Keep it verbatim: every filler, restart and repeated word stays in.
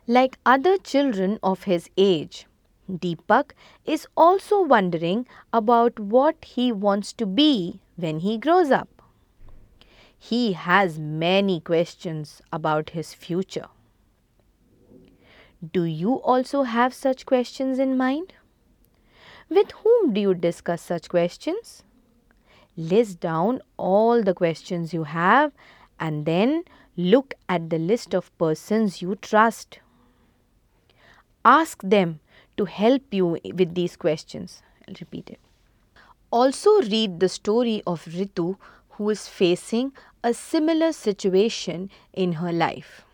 Like other children of his age, Deepak is also wondering about what he wants to be when he grows up. He has many questions about his future. Do you also have such questions in mind? With whom do you discuss such questions? List down all the questions you have and then look at the list of persons you trust. Ask them to help you with these questions. I'll repeat it. Also read the story of Ritu, who is facing a similar situation in her life.